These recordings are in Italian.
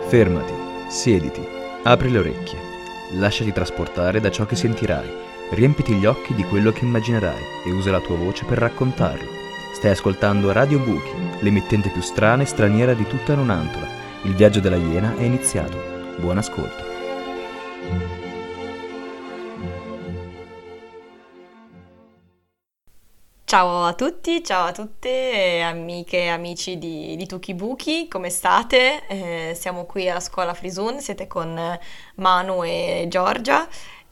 Fermati, siediti, apri le orecchie, lasciati trasportare da ciò che sentirai, riempiti gli occhi di quello che immaginerai e usa la tua voce per raccontarlo. Stai ascoltando Radio Buchi, l'emittente più strana e straniera di tutta Nonantola. Il viaggio della Iena è iniziato. Buon ascolto. Ciao a tutti, ciao a tutte, amiche e amici di Tuki Buchi, come state? Siamo qui alla scuola Frisun, siete con Manu e Giorgia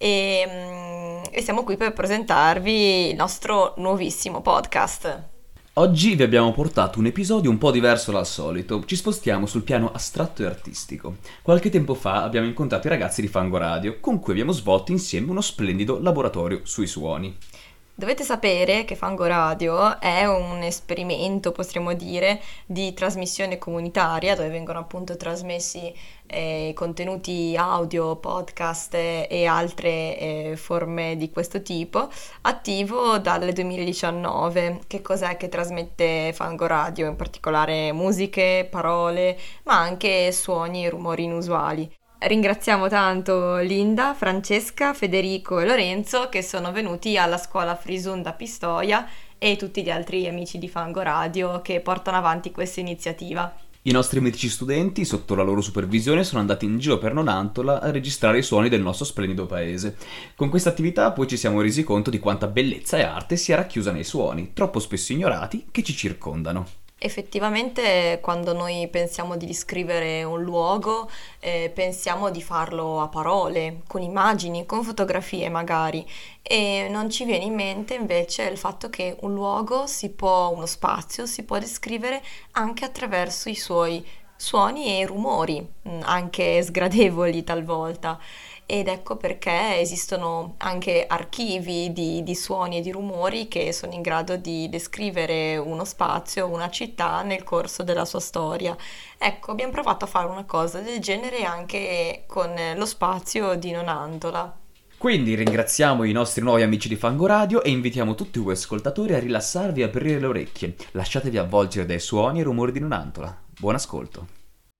e siamo qui per presentarvi il nostro nuovissimo podcast. Oggi vi abbiamo portato un episodio un po' diverso dal solito, ci spostiamo sul piano astratto e artistico. Qualche tempo fa abbiamo incontrato i ragazzi di Fango Radio, con cui abbiamo svolto insieme uno splendido laboratorio sui suoni. Dovete sapere che Fango Radio è un esperimento, potremmo dire, di trasmissione comunitaria dove vengono appunto trasmessi contenuti audio, podcast e altre forme di questo tipo, attivo dal 2019. Che cos'è che trasmette Fango Radio? In particolare musiche, parole, ma anche suoni e rumori inusuali. Ringraziamo tanto Linda, Francesca, Federico e Lorenzo che sono venuti alla scuola Frisun da Pistoia e tutti gli altri amici di Fango Radio che portano avanti questa iniziativa. I nostri mitici studenti, sotto la loro supervisione, sono andati in giro per Nonantola a registrare i suoni del nostro splendido paese. Con questa attività poi ci siamo resi conto di quanta bellezza e arte sia racchiusa nei suoni, troppo spesso ignorati, che ci circondano. Effettivamente quando noi pensiamo di descrivere un luogo, pensiamo di farlo a parole, con immagini, con fotografie magari, e non ci viene in mente invece il fatto che un luogo uno spazio si può descrivere anche attraverso i suoi suoni e rumori, anche sgradevoli talvolta. Ed ecco perché esistono anche archivi di suoni e di rumori che sono in grado di descrivere uno spazio, una città nel corso della sua storia. Ecco, abbiamo provato a fare una cosa del genere anche con lo spazio di Nonantola. Quindi ringraziamo i nostri nuovi amici di Fango Radio e invitiamo tutti voi ascoltatori a rilassarvi e aprire le orecchie. Lasciatevi avvolgere dai suoni e rumori di Nonantola. Buon ascolto.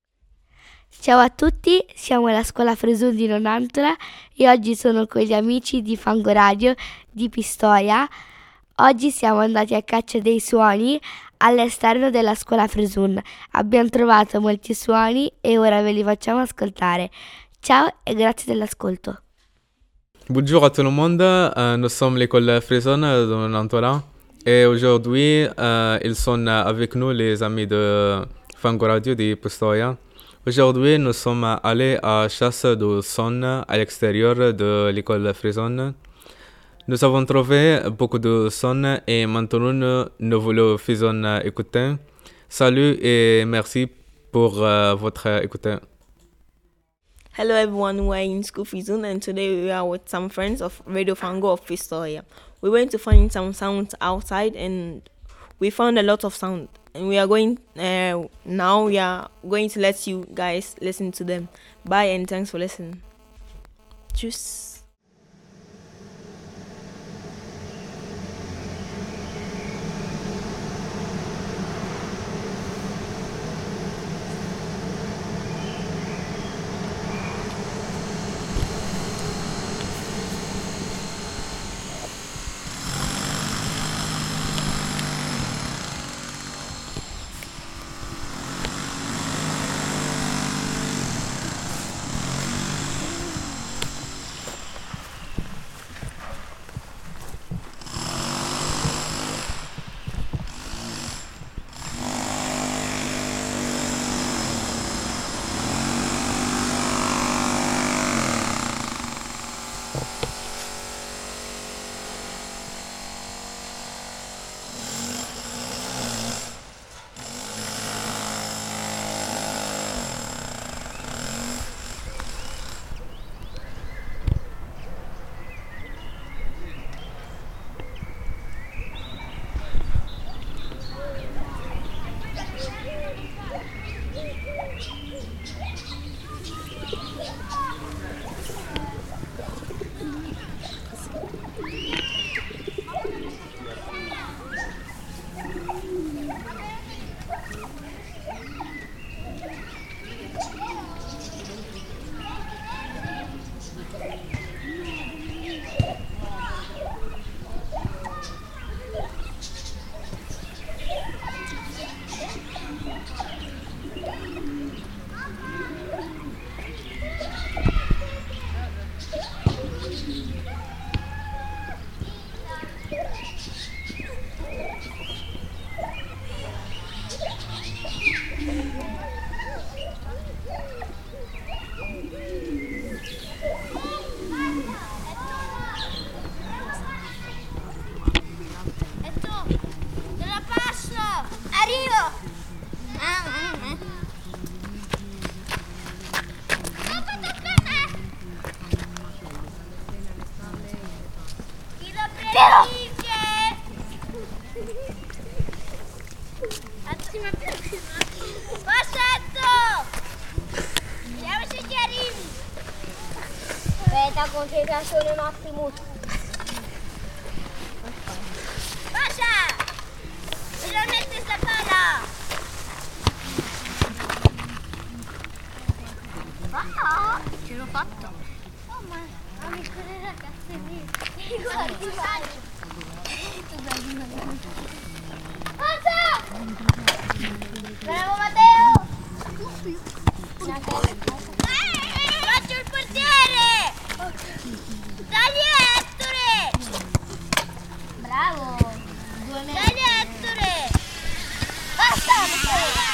Ciao a tutti, siamo alla scuola Frisun di Nonantola e oggi sono con gli amici di Fango Radio di Pistoia. Oggi siamo andati a caccia dei suoni all'esterno della scuola Frisun. Abbiamo trovato molti suoni e ora ve li facciamo ascoltare. Ciao e grazie dell'ascolto. Bonjour à tout le monde, nous sommes l'école Frison de Nonantola et aujourd'hui ils sont avec nous les amis de Fango Radio di Pistoia. Aujourd'hui, nous sommes allés à chasse de son à l'extérieur de l'école Frison. Nous avons trouvé beaucoup de sons et maintenant nous voulons Frison écouter. Salut et merci pour votre écoute. Hello everyone, we're in School Frison and today we are with some friends of Radio Fango of Pistoia. We went to find some sounds outside and we found a lot of sound. And we are going to let you guys listen to them. Bye and thanks for listening. Tschüss. Passetto! Vediamo se ci arrivi. Aspetta, concentrazione un attimo. Passa! Finalmente sta palla! Ah, ce l'ho fatto! Oh, ma amico delle ragazze lì! Guarda, Passa! Bravo Matteo! Faccio il portiere! Dagli Ettore! Bravo! Dagli Ettore! Basta!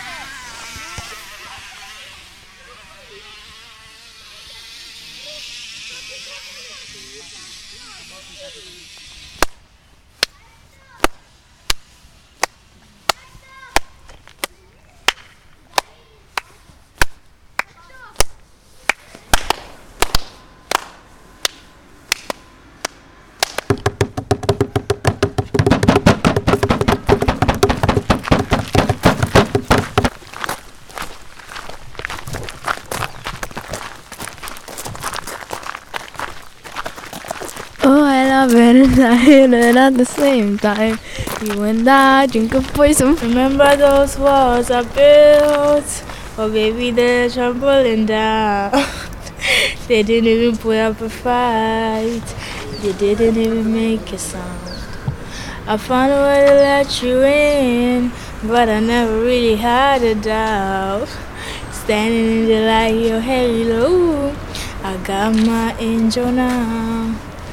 Oh, I love it and I hate it at the same time. You and I drink a poison. Remember those walls I built? Oh, baby, they're tumbling down. They didn't even put up a fight. They didn't even make a sound. I found a way to let you in, but I never really had a doubt. Standing in the light, your halo. I got my angel now.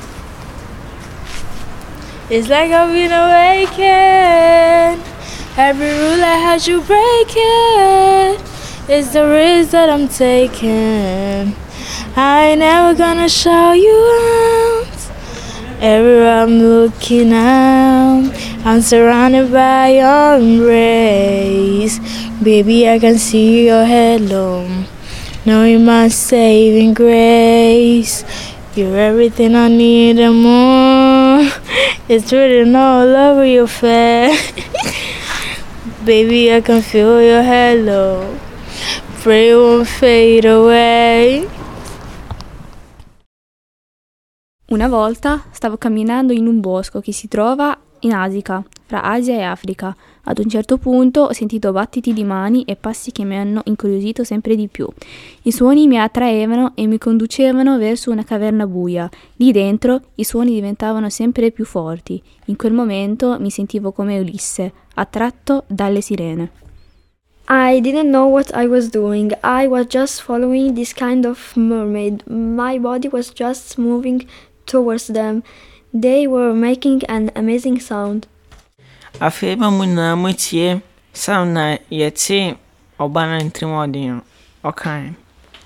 It's like I've been awakened. Every rule I had you breaking. It's the risk that I'm taking. I ain't never gonna show you out. Everywhere I'm looking out, I'm surrounded by your embrace. Baby, I can see your halo. Knowing my saving grace. You're everything I need and more. It's written all over your face. Baby, I can feel your halo. Pray it won't fade away. Una volta stavo camminando in un bosco che si trova in Asica, fra Asia e Africa. Ad un certo punto ho sentito battiti di mani e passi che mi hanno incuriosito sempre di più. I suoni mi attraevano e mi conducevano verso una caverna buia. Lì dentro i suoni diventavano sempre più forti. In quel momento mi sentivo come Ulisse, attratto dalle sirene. I didn't know what I was doing. I was just following this kind of mermaid. My body was just moving towards them. They were making an amazing sound. Afeba muna mutie sound na yeti obana ntrimodi. Okay.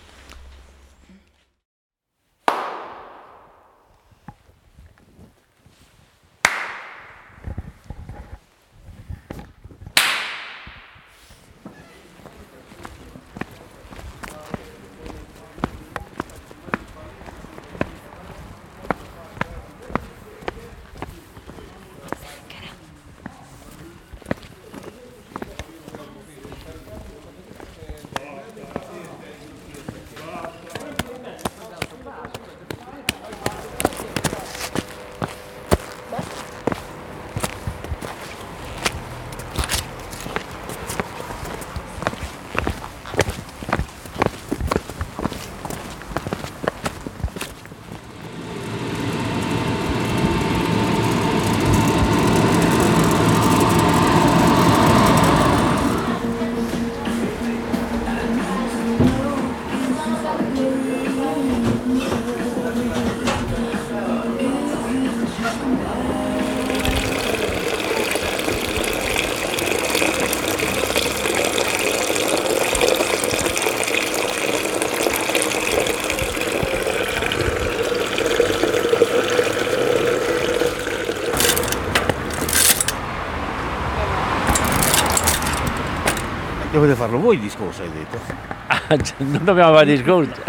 Dovete farlo voi il discorso, hai detto? Non dobbiamo fare discorso.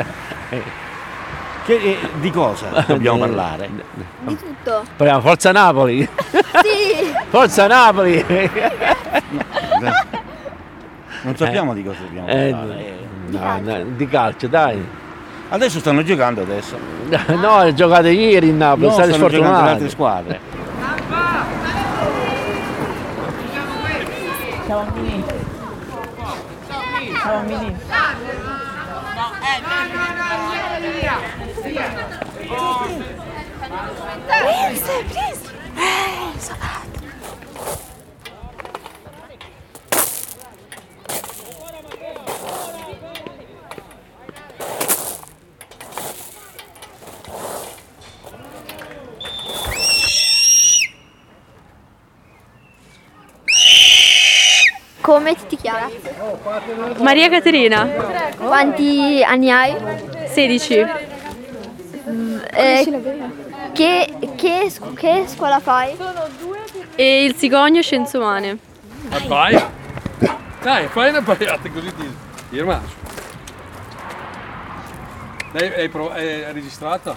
Di cosa dobbiamo parlare? Di tutto. Parliamo Forza Napoli. Sì. Forza Napoli. Non sappiamo di cosa dobbiamo parlare. Di calcio, dai. Adesso stanno giocando adesso. No, giocate ieri in Napoli, No, state stanno giocando le sfortunati. altre squadre. Ciao bambini. Ciao bambini. Come ti chiami? Maria Caterina, Quanti anni hai? 16. Che scuola fai? E il Cigogno Scienze Umane. Vai! Dai, fai una pagliata così ti rimane. Lei è registrata?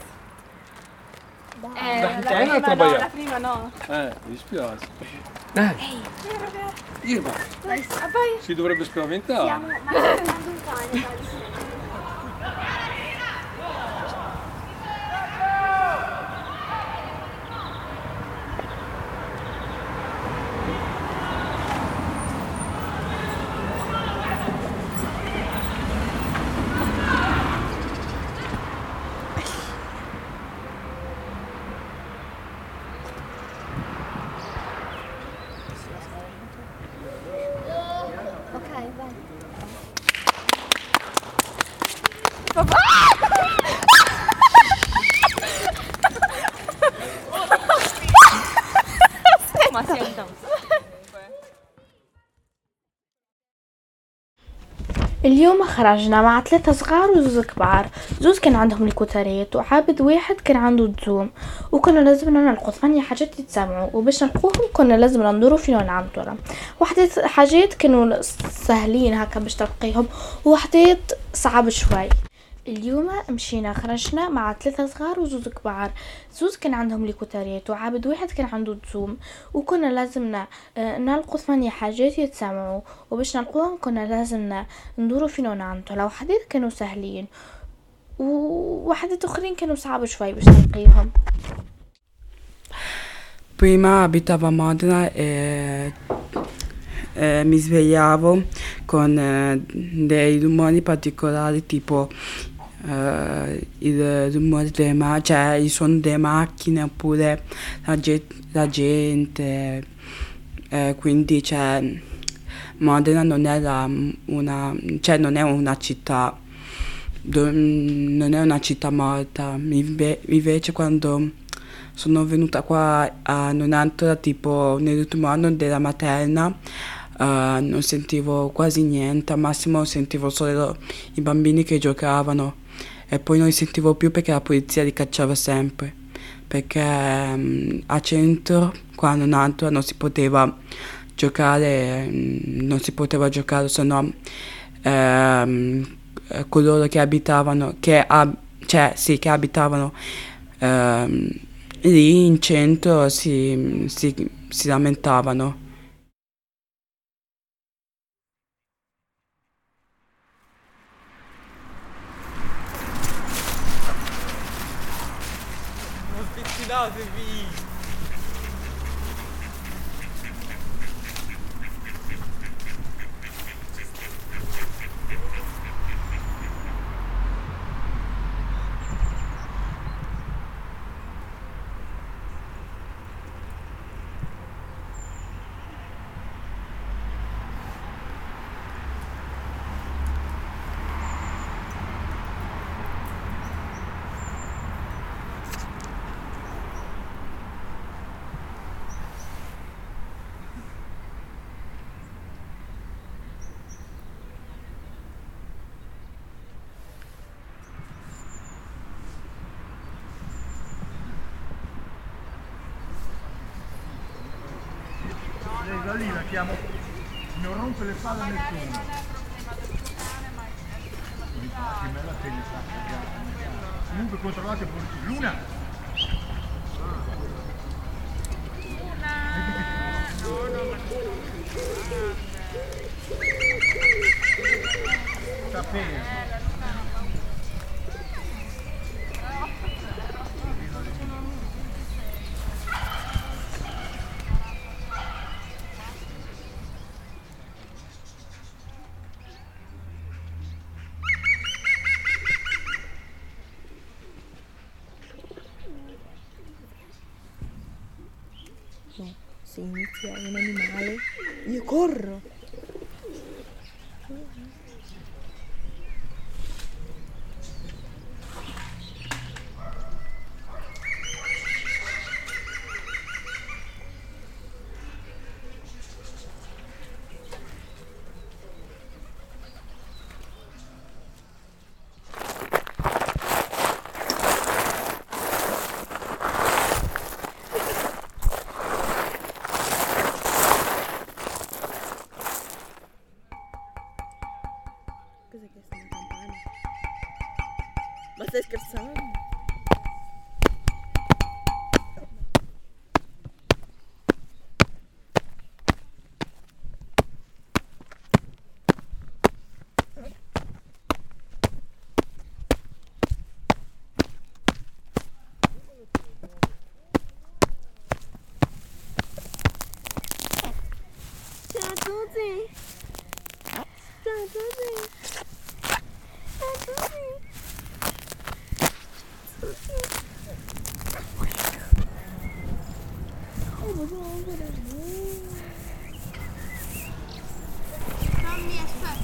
Dai, un'altra pagliata. La prima no. Mi dispiace. Dai. Irma. Si dovrebbe spaventare. اليوم خرجنا مع 3 صغار وزوز كبار. زوز كان عندهم الكتريات وعابد واحد كان عنده الزوم، وكنا لازمنا نلقوا 8 حاجات يتسمعوا، وباش نلقوهم كنا لازمنا ندوروا فين ونعنطرة. وحدات حاجات كانوا سهلين هكا باش تلقيهم، وحدات صعب شوي. اليوم مشينا خرجنا مع 3 صغار وزوز كبار. زوز كان عندهم ليكوتاريات وعابد واحد كان عنده الزوم، وكنا لازمنا نلقوا 8 حاجات يتسمعوا، وباش نلقوهم كنا لازمنا ندوروا فين ونعنطوا. لو حدات كانوا سهلين وحدات اخرين كانوا صعب شوي باش نلقيهم. Prima abitavo a Modena e mi svegliavo con dei rumori particolari, tipo il rumore delle cioè il suono delle macchine oppure la gente, quindi cioè, Modena non era cioè non è una città, non è una città morta. Invece quando sono venuta qua a Nonantola, tipo nell'ultimo anno della materna, non sentivo quasi niente, al massimo sentivo solo i bambini che giocavano, e poi non li sentivo più perché la polizia li cacciava sempre, perché a centro qua a Nonantola non si poteva giocare, se no coloro che abitavano lì in centro si lamentavano. Non spizzicatevi! Da lì la chiamo, non rompe le palle a nessuno. Comunque controllate pure. Luna! Io corro. Cos'è che sta una campana? Ma stai scherzando? Ciao a tutti! Ciao a tutti! Mammi, aspetta.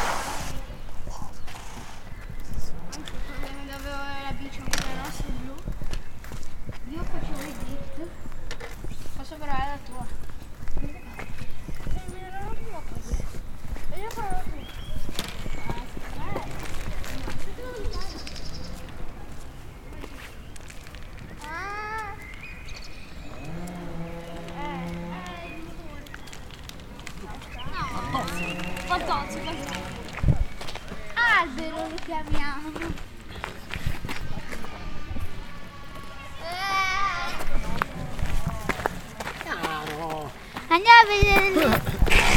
Quando avevo la bici quella rossa e blu, io facevo i drift. Posso provare la tua? E io farò la tua. Fantozzi. Albero lo chiamiamo. Andiamo a vedere lì.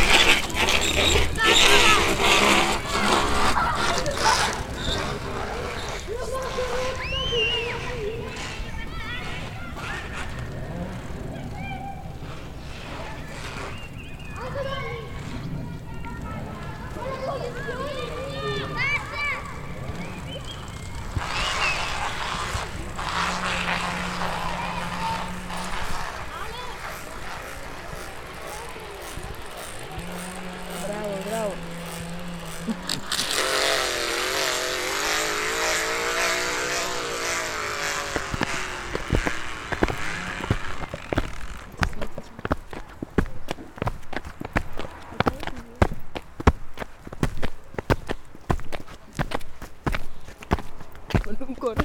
Ancora.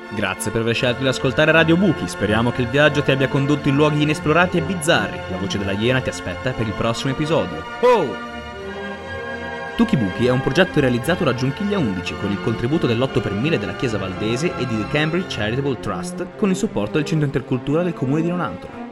Grazie per aver scelto di ascoltare Radio Buchi, speriamo che il viaggio ti abbia condotto in luoghi inesplorati e bizzarri. La voce della Iena ti aspetta per il prossimo episodio. Oh! Tuki Buchi è un progetto realizzato da Giunchiglia 11 con il contributo dell'8 per 1000 della Chiesa Valdese e di The Cambridge Charitable Trust con il supporto del Centro Intercultura del Comune di Nonantola.